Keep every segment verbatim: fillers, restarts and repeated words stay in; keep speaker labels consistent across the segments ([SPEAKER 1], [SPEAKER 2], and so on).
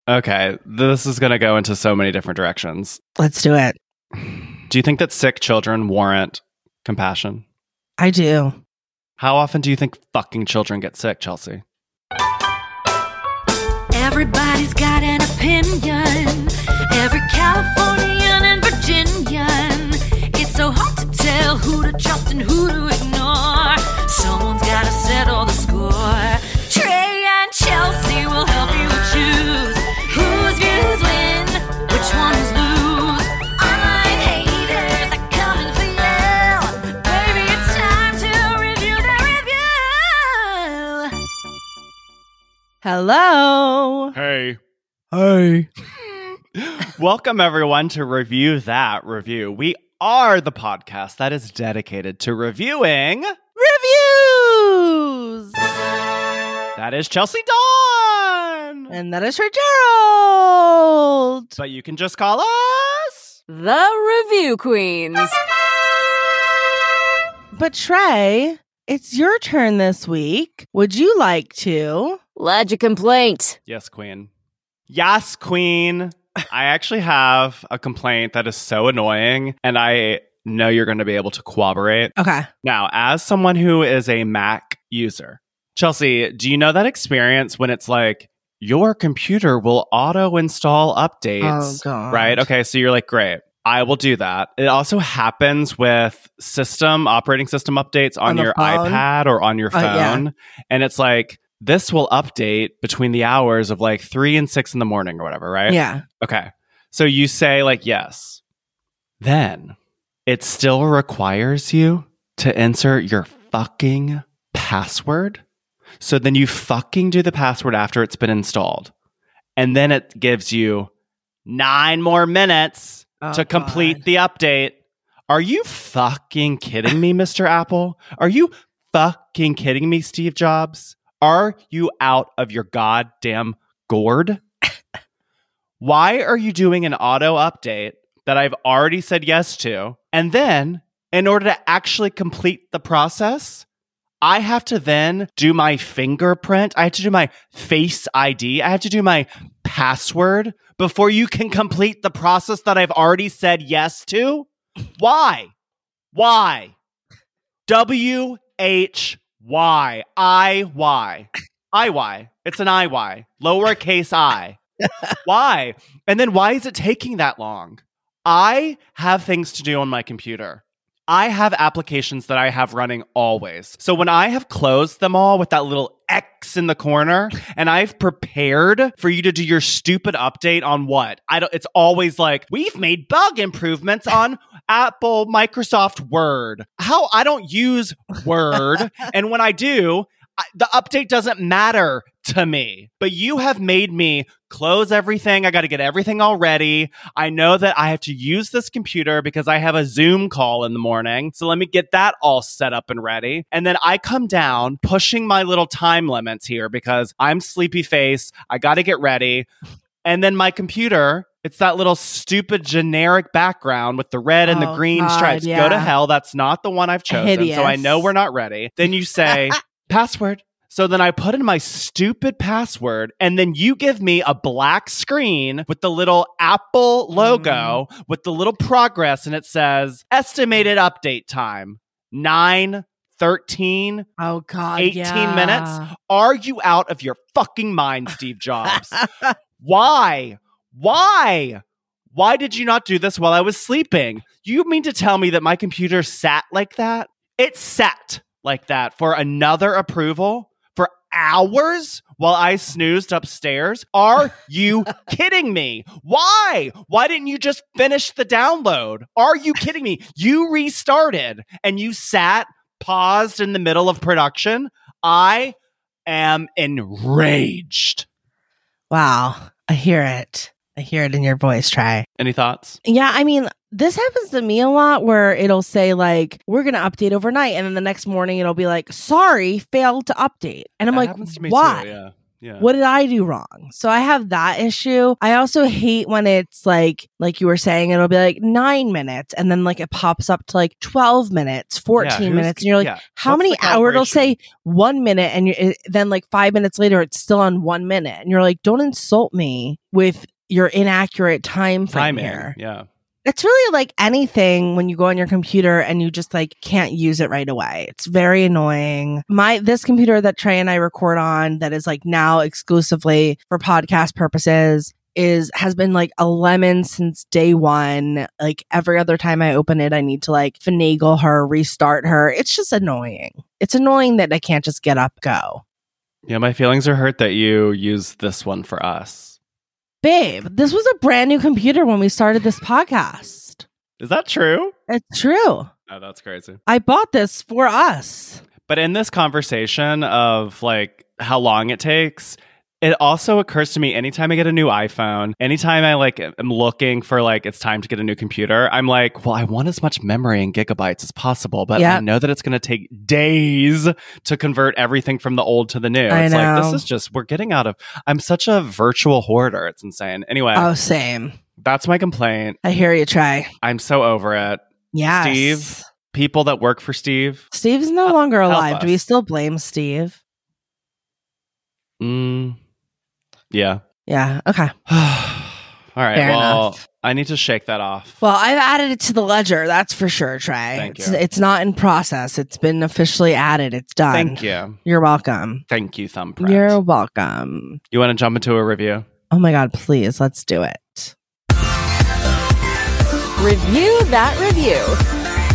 [SPEAKER 1] Okay, this is going to go into so many different directions.
[SPEAKER 2] Let's do it.
[SPEAKER 1] Do you think that sick children warrant compassion?
[SPEAKER 2] I do.
[SPEAKER 1] How often do you think fucking children get sick, Chelsea?
[SPEAKER 3] Everybody's got an opinion. Every Californian and Virginian. It's so hard to tell who to trust and who to ignore. Someone's gotta settle the score. Trey and Chelsea will help you choose whose views win, which ones lose. Online haters are coming for you. Baby, it's time to review the review.
[SPEAKER 2] Hello.
[SPEAKER 1] Hey.
[SPEAKER 2] Hey.
[SPEAKER 1] Welcome, everyone, to Review That Review. We are the podcast that is dedicated to reviewing
[SPEAKER 2] Reviews.
[SPEAKER 1] That is Chelsea Dawn.
[SPEAKER 2] And that is for Gerald.
[SPEAKER 1] But you can just call us
[SPEAKER 4] the Review Queens.
[SPEAKER 2] But Trey, it's your turn this week. Would you like to
[SPEAKER 4] lodge a complaint?
[SPEAKER 1] Yes, Queen. Yes, Queen. I actually have a complaint that is so annoying, and I know you're going to be able to corroborate.
[SPEAKER 2] Okay.
[SPEAKER 1] Now, as someone who is a Mac user, Chelsea, do you know that experience when it's like your computer will auto-install updates?
[SPEAKER 2] Oh, God.
[SPEAKER 1] Right? Okay, so you're like, great. I will do that. It also happens with system, operating system updates on,
[SPEAKER 2] On the
[SPEAKER 1] your
[SPEAKER 2] phone?
[SPEAKER 1] iPad or on your
[SPEAKER 2] Uh,
[SPEAKER 1] phone.
[SPEAKER 2] yeah.
[SPEAKER 1] And it's like, this will update between the hours of like three and six in the morning or whatever, right?
[SPEAKER 2] Yeah.
[SPEAKER 1] Okay. So you say like, yes. Then it still requires you to enter your fucking password. So then you fucking do the password after it's been installed. And then it gives you nine more minutes
[SPEAKER 2] Oh,
[SPEAKER 1] to complete
[SPEAKER 2] God.
[SPEAKER 1] the update. Are you fucking kidding me, Mister Apple? Are you fucking kidding me, Steve Jobs? Are you out of your goddamn gourd? Why are you doing an auto update that I've already said yes to? And then, in order to actually complete the process, I have to then do my fingerprint. I have to do my Face I D. I have to do my password before you can complete the process that I've already said yes to? Why? Why? W H Y. I Y. I Y. It's an I Y. Lowercase I. Why? And then why is it taking that long? I have things to do on my computer. I have applications that I have running always. So when I have closed them all with that little X in the corner and I've prepared for you to do your stupid update on what? I don't it's always like, we've made bug improvements on Apple Microsoft Word. How I don't use Word, and when I do, I, the update doesn't matter to me. But you have made me close everything. I got to get everything all ready. I know that I have to use this computer because I have a Zoom call in the morning. So let me get that all set up and ready. And then I come down pushing my little time limits here because I'm sleepy face. I got to get ready. And then my computer, it's that little stupid generic background with the red and the
[SPEAKER 2] Oh,
[SPEAKER 1] green
[SPEAKER 2] God,
[SPEAKER 1] stripes.
[SPEAKER 2] yeah.
[SPEAKER 1] Go to hell. That's not the one I've chosen.
[SPEAKER 2] Hideous.
[SPEAKER 1] So I know we're not ready. Then you say, password. So then I put in my stupid password, and then you give me a black screen with the little Apple logo
[SPEAKER 2] Mm.
[SPEAKER 1] with the little progress, and it says estimated update time nine thirteen
[SPEAKER 2] Oh, God.
[SPEAKER 1] eighteen
[SPEAKER 2] yeah.
[SPEAKER 1] minutes. Are you out of your fucking mind, Steve Jobs? Why? Why? Why did you not do this while I was sleeping? You mean to tell me that my computer sat like that? It sat like that for another approval for hours while I snoozed upstairs? Are you kidding me? Why? Why didn't you just finish the download? Are you kidding me? You restarted and you sat paused in the middle of production. I am enraged.
[SPEAKER 2] Wow. I hear it. I hear it in your voice, Trey.
[SPEAKER 1] Any thoughts?
[SPEAKER 2] Yeah, I mean, this happens to me a lot where it'll say like, we're going to update overnight. And then the next morning it'll be like, sorry, failed to update. And I'm
[SPEAKER 1] That
[SPEAKER 2] like,
[SPEAKER 1] happens to me
[SPEAKER 2] why?
[SPEAKER 1] too, yeah. Yeah.
[SPEAKER 2] What did I do wrong? So I have that issue. I also hate when it's like, like you were saying, it'll be like nine minutes and then like it pops up to like twelve minutes, fourteen
[SPEAKER 1] who's-
[SPEAKER 2] minutes. And you're like,
[SPEAKER 1] yeah.
[SPEAKER 2] how
[SPEAKER 1] What's
[SPEAKER 2] many
[SPEAKER 1] the
[SPEAKER 2] hours? It'll
[SPEAKER 1] calibration?
[SPEAKER 2] say one minute and you it, then like five minutes later, it's still on one minute. And you're like, don't insult me with your inaccurate time frame
[SPEAKER 1] Timing.
[SPEAKER 2] here.
[SPEAKER 1] Yeah.
[SPEAKER 2] It's really like anything when you go on your computer and you just like can't use it right away. It's very annoying. My this computer that Trey and I record on that is like now exclusively for podcast purposes is has been like a lemon since day one. Like every other time I open it, I need to like finagle her, restart her. It's just annoying. It's annoying that I can't just get up, go.
[SPEAKER 1] Yeah, my feelings are hurt that you use this one for us.
[SPEAKER 2] Babe, this was a brand new computer when we started this podcast.
[SPEAKER 1] Is that true?
[SPEAKER 2] It's true.
[SPEAKER 1] Oh, that's crazy.
[SPEAKER 2] I bought this for us.
[SPEAKER 1] But in this conversation of like how long it takes, it also occurs to me anytime I get a new iPhone, anytime I like am looking for like it's time to get a new computer, I'm like, well, I want as much memory in gigabytes as possible, but
[SPEAKER 2] Yep.
[SPEAKER 1] I know that it's going to take days to convert everything from the old to the new.
[SPEAKER 2] I
[SPEAKER 1] It's like
[SPEAKER 2] know.
[SPEAKER 1] this is just we're getting out of. I'm such a virtual hoarder. It's insane. Anyway,
[SPEAKER 2] Oh, same.
[SPEAKER 1] that's my complaint.
[SPEAKER 2] I hear you, Trey.
[SPEAKER 1] I'm so over it.
[SPEAKER 2] Yes.
[SPEAKER 1] Steve, people that work for Steve.
[SPEAKER 2] Steve's no
[SPEAKER 1] Help-
[SPEAKER 2] longer
[SPEAKER 1] help
[SPEAKER 2] alive. Do we
[SPEAKER 1] us.
[SPEAKER 2] still blame Steve?
[SPEAKER 1] Mm, yeah.
[SPEAKER 2] Yeah. Okay.
[SPEAKER 1] All right.
[SPEAKER 2] Fair
[SPEAKER 1] well,
[SPEAKER 2] enough.
[SPEAKER 1] I need to shake that off.
[SPEAKER 2] Well, I've added it to the ledger. That's for sure, Trey.
[SPEAKER 1] Thank
[SPEAKER 2] it's,
[SPEAKER 1] you.
[SPEAKER 2] it's not in process. It's been officially added. It's done.
[SPEAKER 1] Thank you.
[SPEAKER 2] You're welcome.
[SPEAKER 1] Thank you, Thumbprint.
[SPEAKER 2] You're welcome.
[SPEAKER 1] You want to jump into a review?
[SPEAKER 2] Oh my God, please. Let's do it.
[SPEAKER 4] Review that review.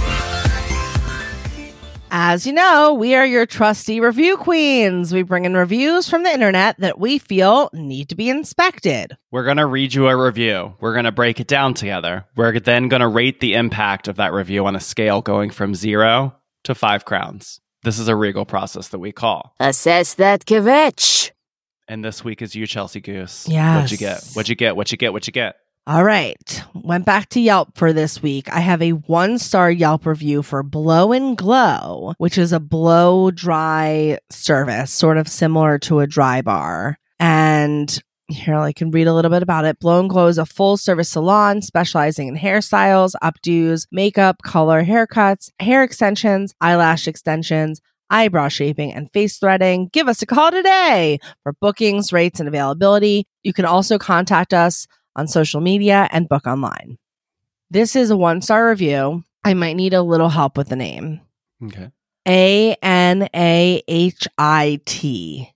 [SPEAKER 2] As you know, we are your trusty review queens. We bring in reviews from the internet that we feel need to be inspected.
[SPEAKER 1] We're going to read you a review. We're going to break it down together. We're then going to rate the impact of that review on a scale going from zero to five crowns. This is a regal process that we call.
[SPEAKER 4] Assess that kvetch.
[SPEAKER 1] And this week is you, Chelsea Goose.
[SPEAKER 2] Yes.
[SPEAKER 1] What'd you get? What'd you get? What'd you get? What'd you get?
[SPEAKER 2] All right. Went back to Yelp for this week. I have a one star Yelp review for Blow and Glow, which is a blow dry service, sort of similar to a dry bar. And here I can read a little bit about it. Blow and Glow is a full service salon specializing in hairstyles, updos, makeup, color, haircuts, hair extensions, eyelash extensions, eyebrow shaping, and face threading. Give us a call today for bookings, rates, and availability. You can also contact us on social media and book online. This is a one-star review. I might need a little help with the name.
[SPEAKER 1] Okay.
[SPEAKER 2] A N A H I T.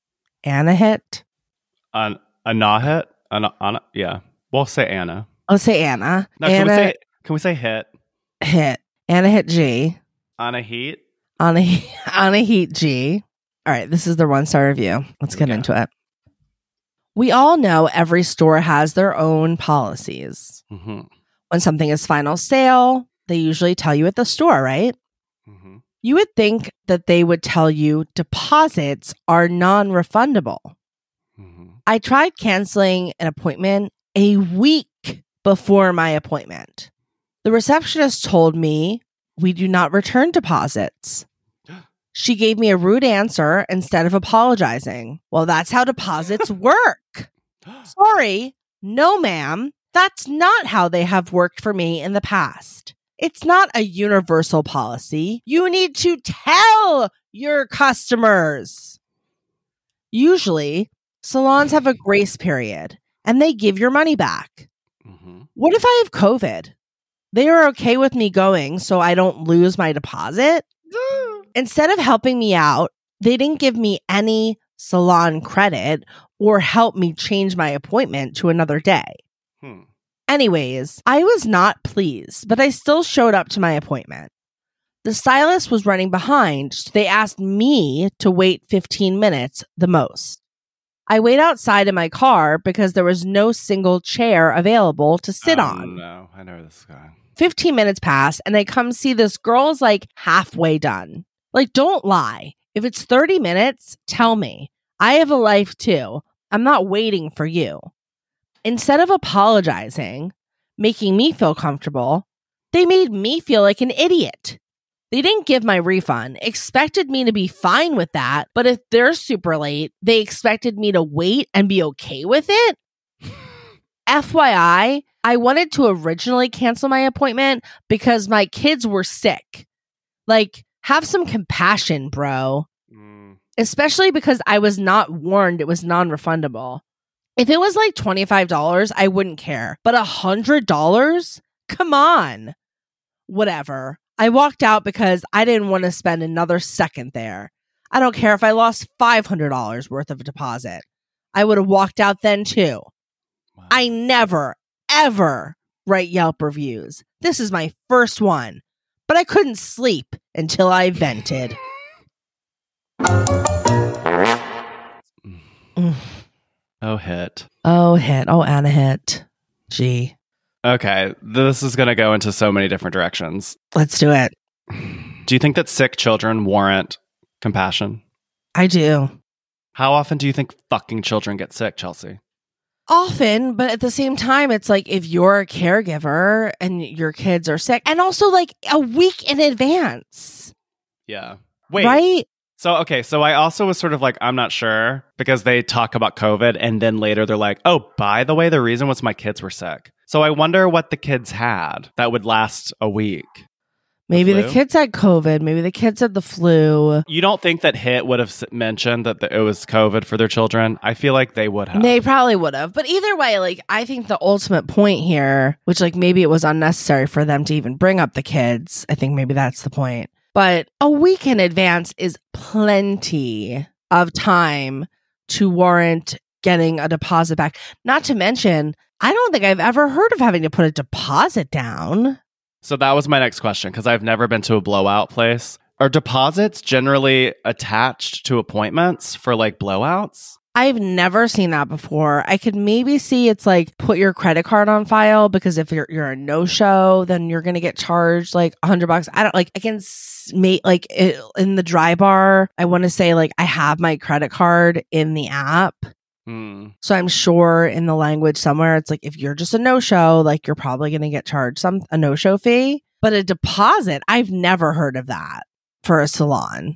[SPEAKER 2] Anahit?
[SPEAKER 1] An Anahit? Anna, Anna, yeah. We'll say Anna.
[SPEAKER 2] Let's say Anna.
[SPEAKER 1] No, can we
[SPEAKER 2] Anna
[SPEAKER 1] say can we say hit?
[SPEAKER 2] Hit. Anahit G.
[SPEAKER 1] Anna Heat?
[SPEAKER 2] Anna, Anahit G. All right, this is the one-star review. Let's
[SPEAKER 1] Here we
[SPEAKER 2] get
[SPEAKER 1] go.
[SPEAKER 2] into it. We all know every store has their own policies.
[SPEAKER 1] Mm-hmm.
[SPEAKER 2] When something is final sale, they usually tell you at the store, right?
[SPEAKER 1] Mm-hmm.
[SPEAKER 2] You would think that they would tell you deposits are non-refundable.
[SPEAKER 1] Mm-hmm.
[SPEAKER 2] I tried canceling an appointment a week before my appointment. The receptionist told me we do not return deposits. She gave me a rude answer instead of apologizing. Well, that's how deposits work. Sorry, no, ma'am. That's not how they have worked for me in the past. It's not a universal policy. You need to tell your customers. Usually, salons have a grace period and they give your money back.
[SPEAKER 1] Mm-hmm.
[SPEAKER 2] What if I have COVID? They are okay with me going so I don't lose my deposit. Instead of helping me out, they didn't give me any salon credit or help me change my appointment to another day.
[SPEAKER 1] Hmm.
[SPEAKER 2] Anyways, I was not pleased, but I still showed up to my appointment. The stylist was running behind, so they asked me to wait fifteen minutes the most. I wait outside in my car because there was no single chair available to sit
[SPEAKER 1] Oh,
[SPEAKER 2] on.
[SPEAKER 1] No, I know where this is going.
[SPEAKER 2] fifteen minutes pass and I come see this girl's like halfway done. Like, don't lie. If it's thirty minutes, tell me. I have a life too. I'm not waiting for you. Instead of apologizing, making me feel comfortable, they made me feel like an idiot. They didn't give my refund, expected me to be fine with that. But if they're super late, they expected me to wait and be okay with it. F Y I, I wanted to originally cancel my appointment because my kids were sick. Like, have some compassion, bro. Mm. Especially because I was not warned it was non-refundable. If it was like twenty-five dollars, I wouldn't care. But one hundred dollars? Come on. Whatever. I walked out because I didn't want to spend another second there. I don't care if I lost five hundred dollars worth of a deposit. I would have walked out then too. Wow. I never, ever write Yelp reviews. This is my first one. But I couldn't sleep until I vented.
[SPEAKER 1] Oh, hit.
[SPEAKER 2] Oh, hit. Oh, Anna hit. Gee.
[SPEAKER 1] Okay, this is going to go into so many different directions.
[SPEAKER 2] Let's do it.
[SPEAKER 1] Do you think that sick children warrant compassion?
[SPEAKER 2] I do.
[SPEAKER 1] How often do you think fucking children get sick, Chelsea?
[SPEAKER 2] Often, but at the same time, it's like if you're a caregiver and your kids are sick, and also like a week in advance.
[SPEAKER 1] Yeah. Wait.
[SPEAKER 2] Right?
[SPEAKER 1] So, okay, so I also was sort of like, I'm not sure, because they talk about COVID, and then later they're like, oh, by the way, the reason was my kids were sick. So I wonder what the kids had that would last a week.
[SPEAKER 2] Maybe
[SPEAKER 1] the,
[SPEAKER 2] the kids had COVID. Maybe the kids had the flu.
[SPEAKER 1] You don't think that H I T would have s- mentioned that the, it was COVID for their children? I feel like they would have.
[SPEAKER 2] They probably would have. But either way, like, I think the ultimate point here, which like maybe it was unnecessary for them to even bring up the kids. I think maybe that's the point. But a week in advance is plenty of time to warrant getting a deposit back. Not to mention, I don't think I've ever heard of having to put a deposit down.
[SPEAKER 1] So that was my next question, because I've never been to a blowout place. Are deposits generally attached to appointments for like blowouts?
[SPEAKER 2] I've never seen that before. I could maybe see it's like put your credit card on file, because if you're you're a no-show, then you're going to get charged like a hundred bucks. I don't like, I can make like it, in the dry bar, I want to say like I have my credit card in the app. Hmm. So I'm sure in the language somewhere, it's like if you're just a no-show, like you're probably going to get charged some a no-show fee. But a deposit, I've never heard of that for a salon.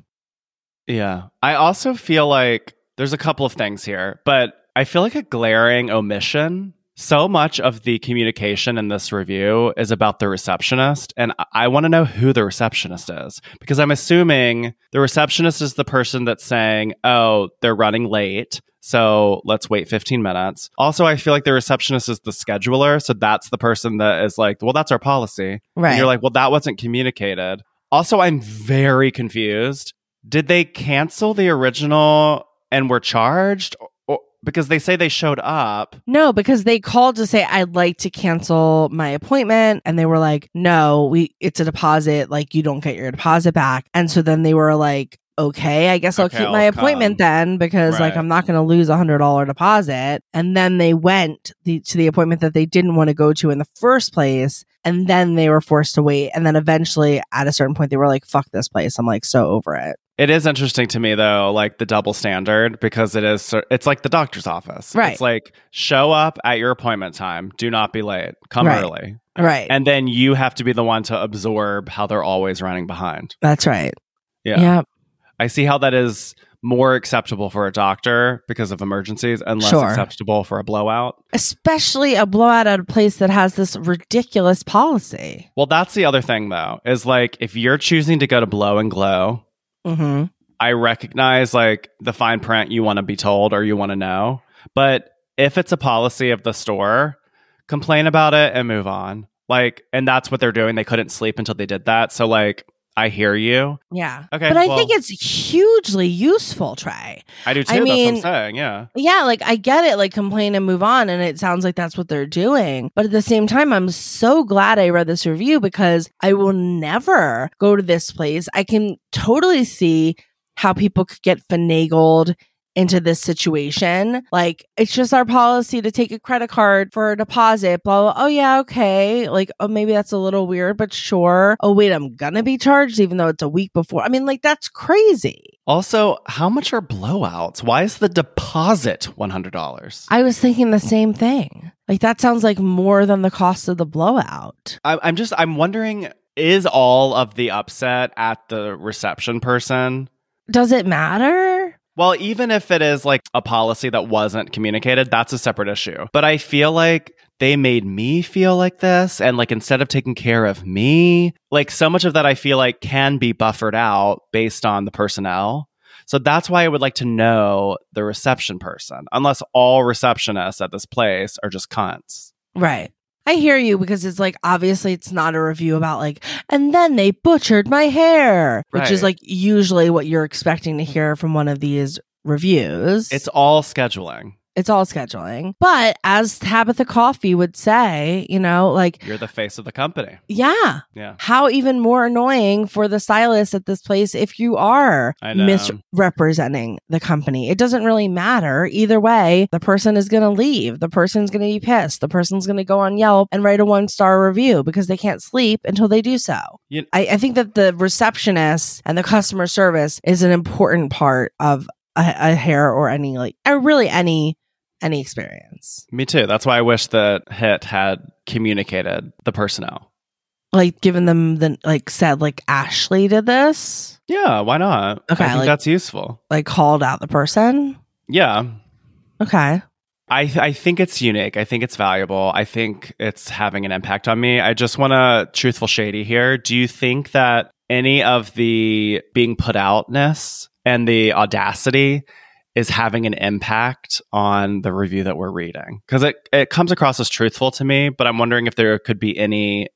[SPEAKER 1] Yeah. I also feel like there's a couple of things here, but I feel like a glaring omission. So much of the communication in this review is about the receptionist, and I want to know who the receptionist is, because I'm assuming the receptionist is the person that's saying, oh, they're running late, so let's wait fifteen minutes. Also, I feel like the receptionist is the scheduler, so that's the person that is like, well, that's our policy.
[SPEAKER 2] Right.
[SPEAKER 1] And you're like, well, that wasn't communicated. Also, I'm very confused. Did they cancel the original and were charged? Or, because they say they showed up.
[SPEAKER 2] No, because they called to say, I'd like to cancel my appointment. And they were like, no, we it's a deposit. Like, you don't get your deposit back. And so then they were like, okay, I guess I'll
[SPEAKER 1] Okay,
[SPEAKER 2] keep
[SPEAKER 1] I'll
[SPEAKER 2] my appointment
[SPEAKER 1] come.
[SPEAKER 2] then, because
[SPEAKER 1] Right.
[SPEAKER 2] like I'm not going to lose a one hundred dollars deposit. And then they went the, to the appointment that they didn't want to go to in the first place. And then they were forced to wait. And then eventually at a certain point, they were like, fuck this place. I'm like so over it.
[SPEAKER 1] It is interesting to me, though, like the double standard, because it is, it's like the doctor's office.
[SPEAKER 2] Right.
[SPEAKER 1] It's like, show up at your appointment time. Do not be late. Come
[SPEAKER 2] Right.
[SPEAKER 1] early.
[SPEAKER 2] Right.
[SPEAKER 1] And then you have to be the one to absorb how they're always running behind.
[SPEAKER 2] That's right.
[SPEAKER 1] Yeah.
[SPEAKER 2] Yeah.
[SPEAKER 1] I see how that is more acceptable for a doctor because of emergencies and less
[SPEAKER 2] Sure.
[SPEAKER 1] acceptable for a blowout.
[SPEAKER 2] Especially a blowout at a place that has this ridiculous policy.
[SPEAKER 1] Well, that's the other thing, though, is like if you're choosing to go to Blow and Glow,
[SPEAKER 2] Mm-hmm.
[SPEAKER 1] I recognize like the fine print you want to be told or you want to know. But if it's a policy of the store, complain about it and move on. Like, and that's what they're doing. They couldn't sleep until they did that. So like, I hear you.
[SPEAKER 2] Yeah.
[SPEAKER 1] Okay,
[SPEAKER 2] But I
[SPEAKER 1] well-
[SPEAKER 2] think it's hugely useful, Trey.
[SPEAKER 1] I do too.
[SPEAKER 2] I
[SPEAKER 1] that's
[SPEAKER 2] mean-
[SPEAKER 1] what I'm saying. Yeah.
[SPEAKER 2] Yeah, like I get it, like complain and move on. And it sounds like that's what they're doing. But at the same time, I'm so glad I read this review, because I will never go to this place. I can totally see how people could get finagled into this situation. Like, it's just our policy to take a credit card for a deposit, blah, blah. Oh, yeah, okay. Like, oh, maybe that's a little weird, but sure. Oh, wait, I'm gonna be charged even though it's a week before. I mean, like, that's crazy.
[SPEAKER 1] Also, how much are blowouts? Why is the deposit one hundred dollars?
[SPEAKER 2] I was thinking the same thing. Like, that sounds like more than the cost of the blowout.
[SPEAKER 1] I, I'm just, I'm wondering is all of the upset at the reception person?
[SPEAKER 2] Does it matter?
[SPEAKER 1] Well, even if it is like a policy that wasn't communicated, that's a separate issue. But I feel like they made me feel like this. And like, instead of taking care of me, like so much of that I feel like can be buffered out based on the personnel. So that's why I would like to know the reception person, unless all receptionists at this place are just cunts.
[SPEAKER 2] Right. I hear you, because it's like, obviously it's not a review about like, and then they butchered my hair, which
[SPEAKER 1] Right.
[SPEAKER 2] is like usually what you're expecting to hear from one of these reviews.
[SPEAKER 1] It's all scheduling.
[SPEAKER 2] It's all scheduling. But as Tabitha Coffey would say, you know, like,
[SPEAKER 1] You're the face of the company.
[SPEAKER 2] yeah,
[SPEAKER 1] Yeah.
[SPEAKER 2] how even more annoying for the stylist at this place if you are
[SPEAKER 1] I know.
[SPEAKER 2] misrepresenting the company. It doesn't really matter. Either way, the person is going to leave. The person's going to be pissed. The person's going to go on Yelp and write a one-star review because they can't sleep until they do so.
[SPEAKER 1] You-
[SPEAKER 2] I, I think that the receptionist and the customer service is an important part of a, a hair or any, like, or really any any experience.
[SPEAKER 1] Me too. That's why I wish that Hit had communicated the personnel.
[SPEAKER 2] Like, given them the, like, said, like, Ashley did this,
[SPEAKER 1] Yeah, why not?
[SPEAKER 2] Okay,
[SPEAKER 1] I think
[SPEAKER 2] like-
[SPEAKER 1] that's useful.
[SPEAKER 2] like, called out the person.
[SPEAKER 1] Yeah.
[SPEAKER 2] Okay.
[SPEAKER 1] I th- I think it's unique. I think it's valuable. I think it's having an impact on me. I just want to truthful shady here. Do you think that any of the being put outness and the audacity is having an impact on the review that we're reading? Because it, it comes across as truthful to me, but I'm wondering if there could be any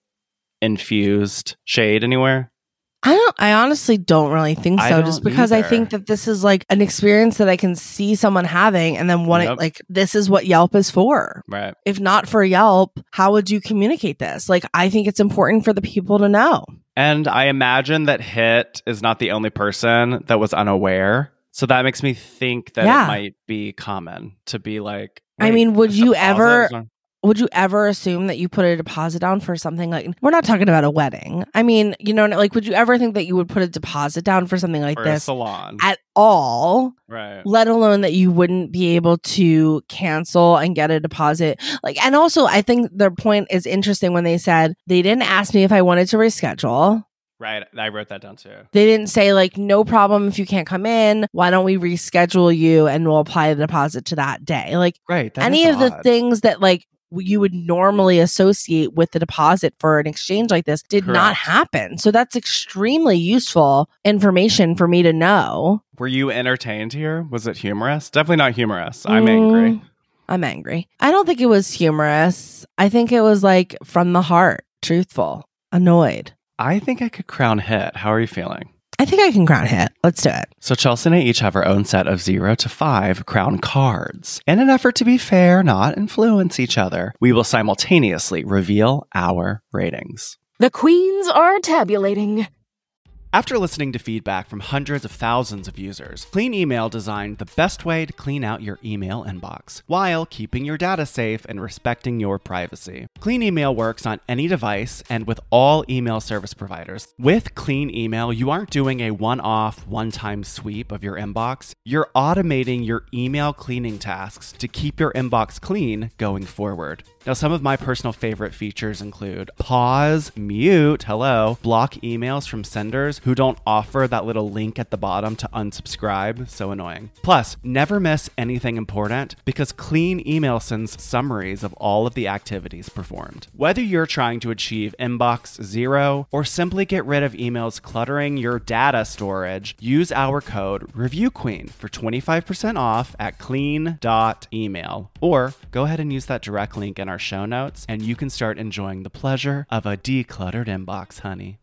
[SPEAKER 1] infused shade anywhere.
[SPEAKER 2] I don't, I honestly don't really think
[SPEAKER 1] I
[SPEAKER 2] so,
[SPEAKER 1] don't
[SPEAKER 2] just because I
[SPEAKER 1] either.
[SPEAKER 2] think that this is like an experience that I can see someone having and then want
[SPEAKER 1] Yep.
[SPEAKER 2] it, like, this is what Yelp is for.
[SPEAKER 1] Right.
[SPEAKER 2] If not for Yelp, how would you communicate this? Like, I think it's important for the people to know.
[SPEAKER 1] And I imagine that Hit is not the only person that was unaware. So that makes me think that
[SPEAKER 2] Yeah.
[SPEAKER 1] it might be common to be like,
[SPEAKER 2] I
[SPEAKER 1] wait,
[SPEAKER 2] mean, would
[SPEAKER 1] a
[SPEAKER 2] you
[SPEAKER 1] deposit
[SPEAKER 2] ever-
[SPEAKER 1] is on-
[SPEAKER 2] Would you ever assume that you put a deposit down for something like, we're not talking about a wedding. I mean, you know, like, would you ever think that you would put a deposit down for something like
[SPEAKER 1] or a
[SPEAKER 2] this
[SPEAKER 1] salon?
[SPEAKER 2] at all?
[SPEAKER 1] Right.
[SPEAKER 2] Let alone that you wouldn't be able to cancel and get a deposit. Like, and also I think their point is interesting when they said they didn't ask me if I wanted to reschedule.
[SPEAKER 1] Right. I wrote that down too.
[SPEAKER 2] They didn't say, like, no problem if you can't come in. Why don't we reschedule you and we'll apply the deposit to that day? Like,
[SPEAKER 1] Right. that
[SPEAKER 2] any
[SPEAKER 1] is
[SPEAKER 2] of the
[SPEAKER 1] odd.
[SPEAKER 2] things that, like, you would normally associate with the deposit for an exchange like this did not
[SPEAKER 1] Correct.
[SPEAKER 2] happen. So that's extremely useful information for me to know.
[SPEAKER 1] Were you entertained here? Was it humorous? Definitely not humorous. I'm
[SPEAKER 2] Mm,
[SPEAKER 1] angry.
[SPEAKER 2] I'm angry. I don't think it was humorous. I think it was like from the heart, truthful, annoyed.
[SPEAKER 1] I think I could crown Hit. How are you feeling?
[SPEAKER 2] I think I can crown Hit. Let's do it.
[SPEAKER 1] So Chelsea and I each have our own set of zero to five crown cards. In an effort to be fair, not influence each other, we will simultaneously reveal our ratings.
[SPEAKER 4] The queens are tabulating.
[SPEAKER 1] After listening to feedback from hundreds of thousands of users, Clean Email designed the best way to clean out your email inbox while keeping your data safe and respecting your privacy. Clean Email works on any device and with all email service providers. With Clean Email, you aren't doing a one-off, one-time sweep of your inbox. You're automating your email cleaning tasks to keep your inbox clean going forward. Now, some of my personal favorite features include pause, mute, hello, block emails from senders who don't offer that little link at the bottom to unsubscribe. So annoying. Plus, never miss anything important because Clean Email sends summaries of all of the activities performed. Whether you're trying to achieve inbox zero or simply get rid of emails cluttering your data storage, use our code ReviewQueen for twenty-five percent off at clean dot email. Or go ahead and use that direct link in our show notes and you can start enjoying the pleasure of a decluttered inbox, honey.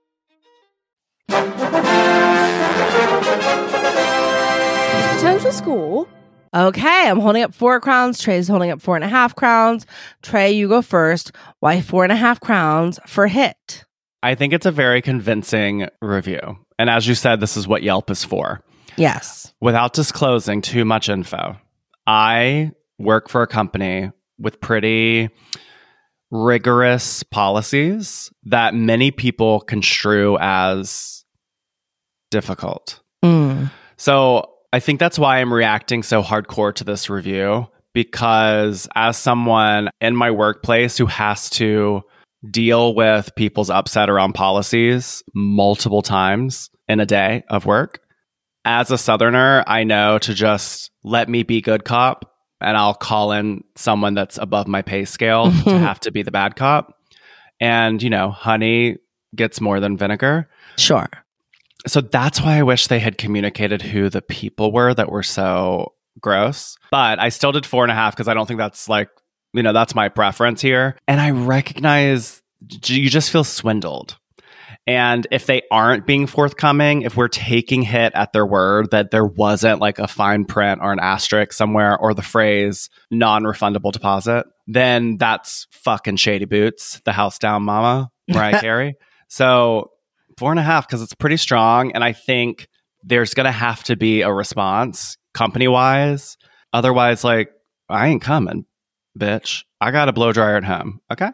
[SPEAKER 4] Total score.
[SPEAKER 2] Okay, I'm holding up four crowns. Trey's holding up four and a half crowns. Trey, you go first. Why four and a half crowns for Hit?
[SPEAKER 1] I think it's a very convincing review. And as you said, this is what Yelp is for.
[SPEAKER 2] Yes.
[SPEAKER 1] Without disclosing too much info, I work for a company with pretty rigorous policies that many people construe as difficult.
[SPEAKER 2] Mm.
[SPEAKER 1] So I think that's why I'm reacting so hardcore to this review, because as someone in my workplace who has to deal with people's upset around policies multiple times in a day of work. As a Southerner, I know to just let me be good cop, and I'll call in someone that's above my pay scale to have to be the bad cop. And, you know, honey gets more than vinegar.
[SPEAKER 2] Sure.
[SPEAKER 1] So that's why I wish they had communicated who the people were that were so gross. But I still did four and a half because I don't think that's like, you know, that's my preference here. And I recognize you just feel swindled. And if they aren't being forthcoming, if we're taking hit at their word that there wasn't like a fine print or an asterisk somewhere or the phrase non-refundable deposit, then that's fucking shady boots, the house down mama, Mariah Carey. So four and a half because it's pretty strong. And I think there's going to have to be a response company-wise. Otherwise, like, I ain't coming, bitch. I got a blow dryer at home. Okay?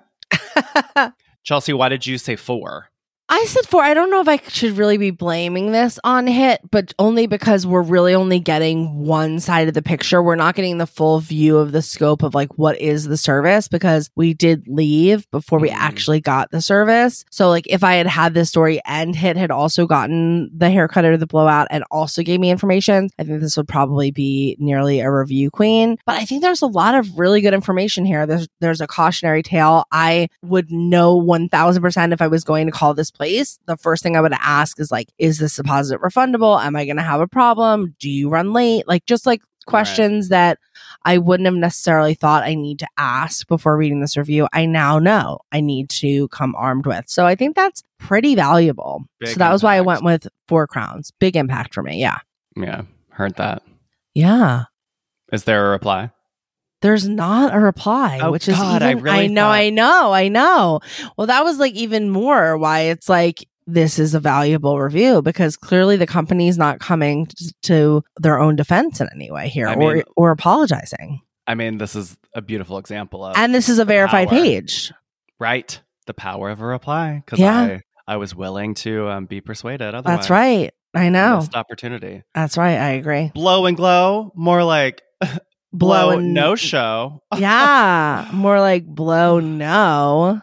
[SPEAKER 1] Chelsea, why did you say four?
[SPEAKER 2] I said four. I don't know if I should really be blaming this on Hit, but only because we're really only getting one side of the picture. We're not getting the full view of the scope of like what is the service, because we did leave before we actually got the service. So like if I had had this story and Hit had also gotten the haircut or the blowout and also gave me information, I think this would probably be nearly a review queen. But I think there's a lot of really good information here. There's there's a cautionary tale. I would know one thousand percent if I was going to call this place. The first thing I would ask is like, is this deposit refundable? Am I going to have a problem? Do you run late? Like just like questions right. that I wouldn't have necessarily thought I need to ask before reading this review. I now know I need to come armed with. So I think that's pretty valuable. Big so that impact. Was why I went with four crowns. Big impact for me. Yeah.
[SPEAKER 1] Yeah. Heard that.
[SPEAKER 2] Yeah.
[SPEAKER 1] Is there a reply?
[SPEAKER 2] There's not a reply,
[SPEAKER 1] oh,
[SPEAKER 2] which is
[SPEAKER 1] God,
[SPEAKER 2] even,
[SPEAKER 1] I, really
[SPEAKER 2] I know,
[SPEAKER 1] thought...
[SPEAKER 2] I know, I know. Well, that was like even more why it's like, this is a valuable review, because clearly the company's not coming t- to their own defense in any way here, I or mean, or apologizing.
[SPEAKER 1] I mean, this is a beautiful example of,
[SPEAKER 2] and this is a verified
[SPEAKER 1] power.
[SPEAKER 2] page,
[SPEAKER 1] right? The power of a reply, because
[SPEAKER 2] yeah.
[SPEAKER 1] I I was willing to um, be persuaded. Otherwise,
[SPEAKER 2] that's right. I know.
[SPEAKER 1] Missed opportunity.
[SPEAKER 2] That's right. I agree.
[SPEAKER 1] Blow and glow, more like blow, blow and no show.
[SPEAKER 2] Yeah, more like blow no.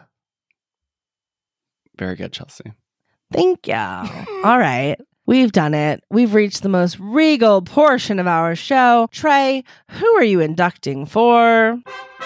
[SPEAKER 1] Very good, Chelsea.
[SPEAKER 2] Thank you. All right. We've done it. We've reached the most regal portion of our show. Trey, who are you inducting for?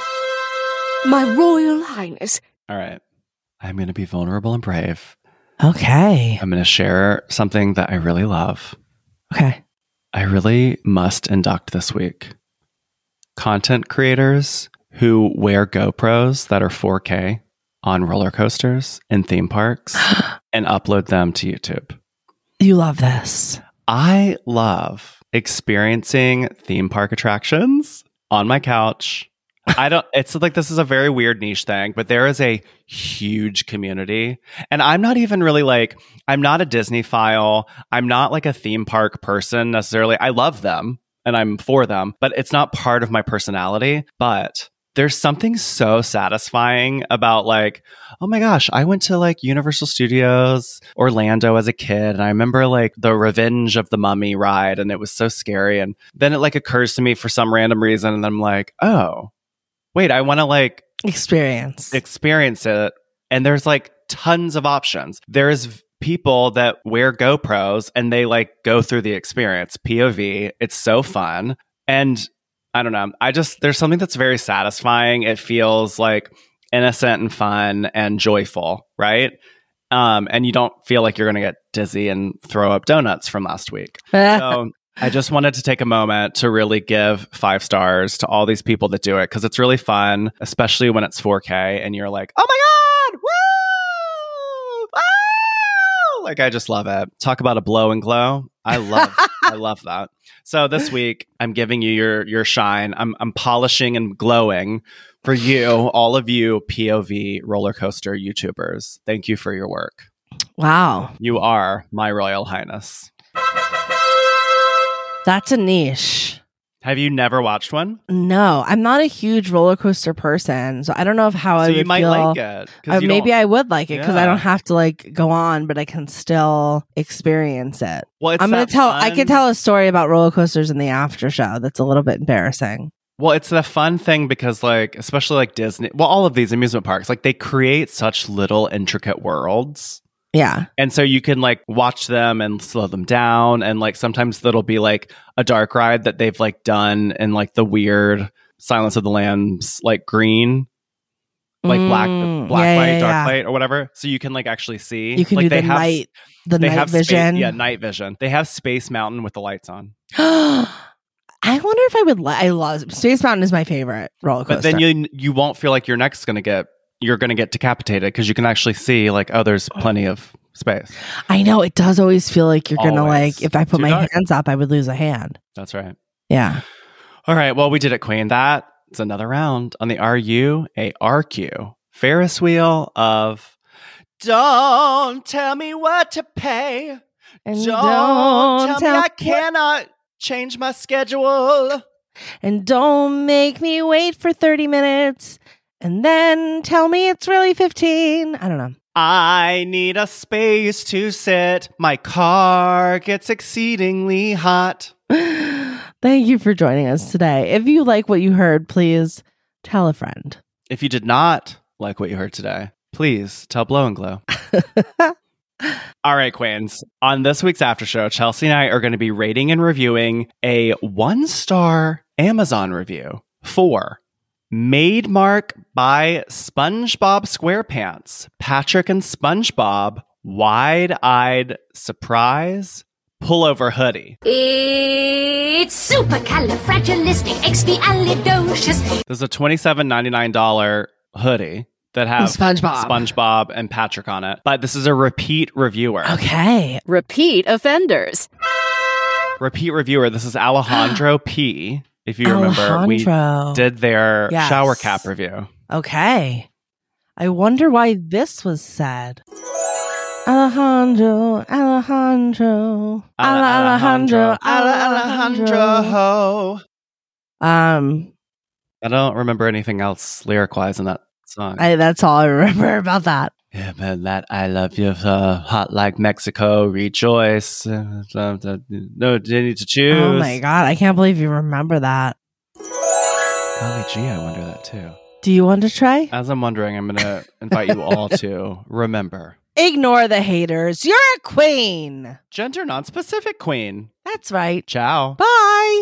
[SPEAKER 4] My Royal Highness.
[SPEAKER 1] All right. I'm going to be vulnerable and brave.
[SPEAKER 2] Okay.
[SPEAKER 1] I'm going to share something that I really love.
[SPEAKER 2] Okay.
[SPEAKER 1] I really must induct this week content creators who wear GoPros that are four K on roller coasters and theme parks and upload them to YouTube.
[SPEAKER 2] You love this.
[SPEAKER 1] I love experiencing theme park attractions on my couch. I don't, it's like, this is a very weird niche thing, but there is a huge community. And I'm not even really like, I'm not a Disney file. I'm not like a theme park person necessarily. I love them and I'm for them, but it's not part of my personality. But there's something so satisfying about like, oh my gosh, I went to like Universal Studios Orlando as a kid. And I remember like the Revenge of the Mummy ride, and it was so scary. And then it like occurs to me for some random reason. And I'm like, oh, wait, I want to like
[SPEAKER 2] experience,
[SPEAKER 1] experience it. And there's like tons of options. There's people that wear GoPros and they like go through the experience, P O V. It's so fun. And I don't know. I just, there's something that's very satisfying. It feels like innocent and fun and joyful, right? Um, and you don't feel like you're going to get dizzy and throw up donuts from last week. So I just wanted to take a moment to really give five stars to all these people that do it, because it's really fun, especially when it's four K and you're like, oh my God, woo! Ah! Like, I just love it. Talk about a blow and glow. I love, I love that. So this week, I'm giving you your your shine. I'm I'm polishing and glowing for you, all of you P O V roller coaster YouTubers. Thank you for your work.
[SPEAKER 2] Wow.
[SPEAKER 1] You are my Royal Highness.
[SPEAKER 2] That's a niche.
[SPEAKER 1] Have you never watched one?
[SPEAKER 2] No, I'm not a huge roller coaster person, so I don't know if how
[SPEAKER 1] so
[SPEAKER 2] I would
[SPEAKER 1] you might
[SPEAKER 2] feel.
[SPEAKER 1] like it.
[SPEAKER 2] Uh, maybe I would like it because
[SPEAKER 1] yeah.
[SPEAKER 2] I don't have to like go on, but I can still experience it.
[SPEAKER 1] Well, it's
[SPEAKER 2] I'm gonna
[SPEAKER 1] that
[SPEAKER 2] tell.
[SPEAKER 1] fun.
[SPEAKER 2] I can tell a story about roller coasters in the after show. That's a little bit embarrassing.
[SPEAKER 1] Well, it's the fun thing because, like, especially like Disney, well, all of these amusement parks, like they create such little intricate worlds.
[SPEAKER 2] Yeah.
[SPEAKER 1] And so you can like watch them and slow them down. And like sometimes there'll be like a dark ride that they've like done in like the weird Silence of the Lambs, like green, like
[SPEAKER 2] Mm,
[SPEAKER 1] black, black
[SPEAKER 2] yeah,
[SPEAKER 1] light,
[SPEAKER 2] yeah,
[SPEAKER 1] dark
[SPEAKER 2] yeah.
[SPEAKER 1] light or whatever. So you can like actually see.
[SPEAKER 2] You can
[SPEAKER 1] like,
[SPEAKER 2] do
[SPEAKER 1] they
[SPEAKER 2] the
[SPEAKER 1] have,
[SPEAKER 2] night, the
[SPEAKER 1] they
[SPEAKER 2] night
[SPEAKER 1] have
[SPEAKER 2] vision.
[SPEAKER 1] Space, yeah, night vision. They have Space Mountain with the lights on.
[SPEAKER 2] I wonder if I would. Li- I love Space Mountain is my favorite roller coaster.
[SPEAKER 1] But then you you won't feel like your neck's gonna get you're gonna get decapitated because you can actually see like, oh, there's plenty of space.
[SPEAKER 2] I know it does always feel like you're gonna
[SPEAKER 1] Always.
[SPEAKER 2] like. If I put
[SPEAKER 1] Too
[SPEAKER 2] my
[SPEAKER 1] dark.
[SPEAKER 2] hands up, I would lose a hand.
[SPEAKER 1] That's right.
[SPEAKER 2] Yeah.
[SPEAKER 1] All right. Well, we did it, Queen. That's another round on the R U A R Q Ferris wheel of don't tell me what to pay.
[SPEAKER 2] And
[SPEAKER 1] Don't, tell,
[SPEAKER 2] tell
[SPEAKER 1] me I cannot change my schedule.
[SPEAKER 2] And don't make me wait for thirty minutes and then tell me it's really fifteen. I don't know.
[SPEAKER 1] I need a space to sit. My car gets exceedingly hot.
[SPEAKER 2] Thank you for joining us today. If you like what you heard, please tell a friend.
[SPEAKER 1] If you did not like what you heard today, please tell Blow and Glow. All right, Queens. On this week's after show, Chelsea and I are going to be rating and reviewing a one-star Amazon review for Made Mark by SpongeBob SquarePants. Patrick and SpongeBob Wide-Eyed Surprise Pullover Hoodie.
[SPEAKER 3] It's supercalifragilisticexpialidocious.
[SPEAKER 1] This is a twenty-seven ninety-nine dollars hoodie that have
[SPEAKER 2] SpongeBob.
[SPEAKER 1] SpongeBob and Patrick on it. But this is a repeat reviewer.
[SPEAKER 2] Okay.
[SPEAKER 5] Repeat offenders.
[SPEAKER 1] Repeat reviewer. This is Alejandro P. If you remember,
[SPEAKER 2] Alejandro.
[SPEAKER 1] we did their
[SPEAKER 2] Yes.
[SPEAKER 1] shower cap review.
[SPEAKER 2] Okay. I wonder why this was said. Alejandro, Alejandro,
[SPEAKER 1] Ale-
[SPEAKER 2] Alejandro,
[SPEAKER 1] Ale-
[SPEAKER 2] Alejandro.
[SPEAKER 1] Alejandro.
[SPEAKER 2] Um,
[SPEAKER 1] I don't remember anything else lyric-wise in that song.
[SPEAKER 2] I, that's all I remember about that.
[SPEAKER 1] yeah, but that I love you, uh, hot like Mexico, rejoice. Uh, uh, uh, no, do you need to choose?
[SPEAKER 2] Oh my God. I can't believe you remember that.
[SPEAKER 1] Golly gee, I wonder that too.
[SPEAKER 2] Do you want to try?
[SPEAKER 1] As I'm wondering, I'm going to invite you all to remember.
[SPEAKER 2] Ignore the haters. You're a queen.
[SPEAKER 1] Gender non-specific queen.
[SPEAKER 2] That's right.
[SPEAKER 1] Ciao.
[SPEAKER 2] Bye.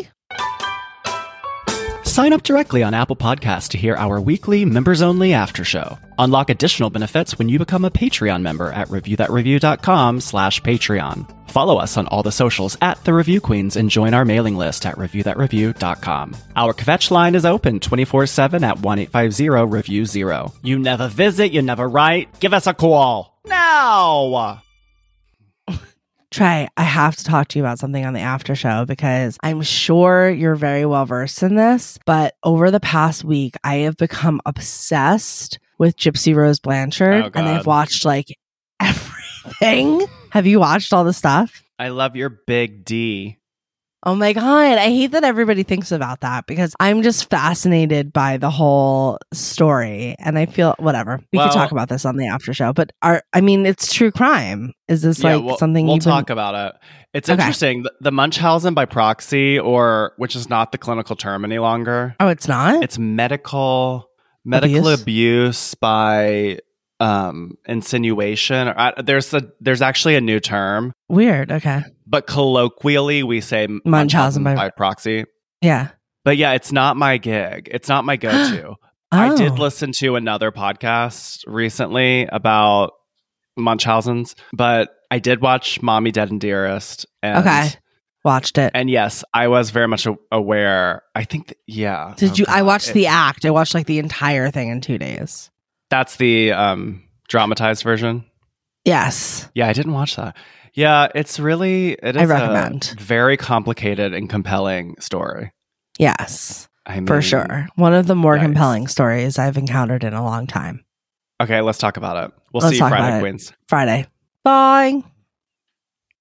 [SPEAKER 1] Sign up directly on Apple Podcasts to hear our weekly members-only after show. Unlock additional benefits when you become a Patreon member at reviewthatreview.com slash Patreon. Follow us on all the socials at The Review Queens and join our mailing list at review that review dot com. Our kvetch line is open twenty-four seven at one eight five zero review zero. You never visit, you never write. Give us a call now!
[SPEAKER 2] Trey, I have to talk to you about something on the after show because I'm sure you're very well versed in this, but over the past week, I have become obsessed with Gypsy Rose Blanchard,
[SPEAKER 1] Oh,
[SPEAKER 2] and I've
[SPEAKER 1] God.
[SPEAKER 2] watched like everything. Have you watched all the stuff?
[SPEAKER 1] I love your big D.
[SPEAKER 2] Oh my God. I hate that everybody thinks about that because I'm just fascinated by the whole story. And I feel whatever. We
[SPEAKER 1] Well-
[SPEAKER 2] could talk about this on the after show, but are, I mean, it's true crime. Is this
[SPEAKER 1] Yeah,
[SPEAKER 2] like
[SPEAKER 1] we'll,
[SPEAKER 2] something
[SPEAKER 1] we'll
[SPEAKER 2] you've been-
[SPEAKER 1] talk about it. It's
[SPEAKER 2] Okay.
[SPEAKER 1] interesting. The, the Munchausen by proxy, or which is not the clinical term any longer.
[SPEAKER 2] Oh, it's not?
[SPEAKER 1] It's medical medical
[SPEAKER 2] Abuse?
[SPEAKER 1] abuse, by um, insinuation. Or, uh, there's a there's actually a new term,
[SPEAKER 2] Weird. Okay.
[SPEAKER 1] but colloquially we say
[SPEAKER 2] Munchausen
[SPEAKER 1] Munchausen
[SPEAKER 2] by-
[SPEAKER 1] by proxy.
[SPEAKER 2] Yeah.
[SPEAKER 1] But yeah, it's not my gig. It's not my go-to. I
[SPEAKER 2] Oh.
[SPEAKER 1] did listen to another podcast recently about Munchausens, but I did watch Mommy Dead and Dearest. And,
[SPEAKER 2] Okay. Watched it.
[SPEAKER 1] And yes, I was very much a- aware. I think, th- yeah.
[SPEAKER 2] Did
[SPEAKER 1] Oh,
[SPEAKER 2] you? I
[SPEAKER 1] God.
[SPEAKER 2] watched
[SPEAKER 1] It-
[SPEAKER 2] the act. I watched like the entire thing in two days.
[SPEAKER 1] That's the um, dramatized version.
[SPEAKER 2] Yes.
[SPEAKER 1] Yeah, I didn't watch that. Yeah, it's really, it is
[SPEAKER 2] I recommend.
[SPEAKER 1] a very complicated and compelling story.
[SPEAKER 2] Yes.
[SPEAKER 1] I mean,
[SPEAKER 2] For sure. One of the more
[SPEAKER 1] yikes.
[SPEAKER 2] compelling stories I've encountered in a long time.
[SPEAKER 1] Okay, let's talk about it. We'll
[SPEAKER 2] Let's
[SPEAKER 1] see you
[SPEAKER 2] talk
[SPEAKER 1] Friday,
[SPEAKER 2] about it.
[SPEAKER 1] Queens.
[SPEAKER 2] Friday. Bye.